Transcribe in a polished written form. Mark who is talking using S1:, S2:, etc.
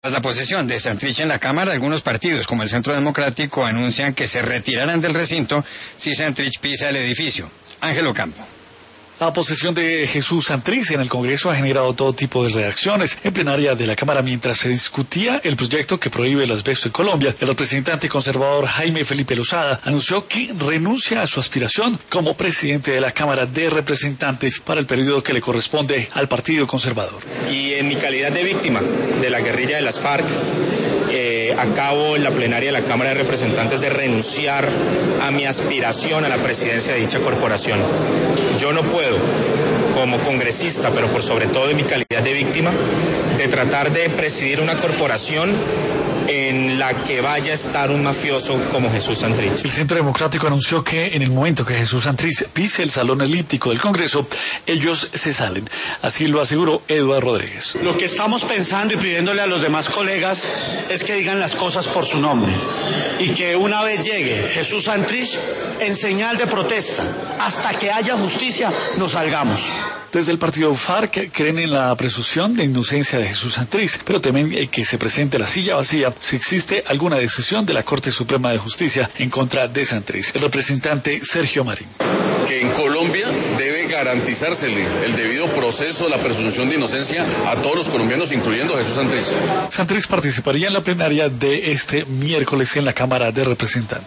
S1: Tras la posesión de Santrich en la Cámara, algunos partidos, como el Centro Democrático, anuncian que se retirarán del recinto si Santrich pisa el edificio. Ángel Ocampo.
S2: La posesión de Jesús Santrich en el Congreso ha generado todo tipo de reacciones. En plenaria de la Cámara, mientras se discutía el proyecto que prohíbe el asbesto en Colombia, el representante conservador Jaime Felipe Lozada anunció que renuncia a su aspiración como presidente de la Cámara de Representantes para el periodo que le corresponde al Partido Conservador.
S3: Y en mi calidad de víctima de la guerrilla de las FARC, acabo en la plenaria de la Cámara de Representantes de renunciar a mi aspiración a la presidencia de dicha corporación. Yo no puedo, como congresista, pero por sobre todo en mi calidad de víctima, de tratar de presidir una corporación en la que vaya a estar un mafioso como Jesús Santrich.
S2: El Centro Democrático anunció que en el momento que Jesús Santrich pise el salón elíptico del Congreso, ellos se salen. Así lo aseguró Eduardo Rodríguez.
S4: Lo que estamos pensando y pidiéndole a los demás colegas es que digan las cosas por su nombre y que una vez llegue Jesús Santrich, en señal de protesta, hasta que haya justicia, nos salgamos.
S2: Desde el partido FARC creen en la presunción de inocencia de Jesús Santrich, pero temen que se presente la silla vacía si existe alguna decisión de la Corte Suprema de Justicia en contra de Santrich. El representante Sergio Marín.
S5: Que en Colombia debe garantizársele el debido proceso, la presunción de inocencia a todos los colombianos, incluyendo a Jesús Santrich.
S2: Santrich participaría en la plenaria de este miércoles en la Cámara de Representantes.